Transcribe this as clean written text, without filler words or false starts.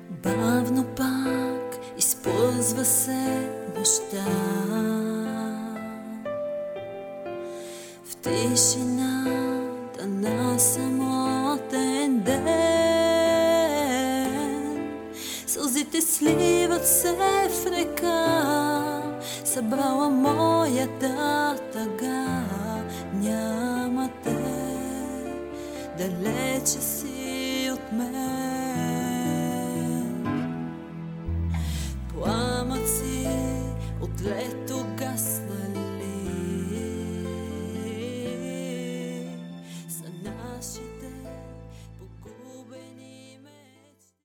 Бавно пак използва се нощта. В тишината на самотен ден сълзите сливат се в река, събрала моята тъга. Няма те, далече си от мен.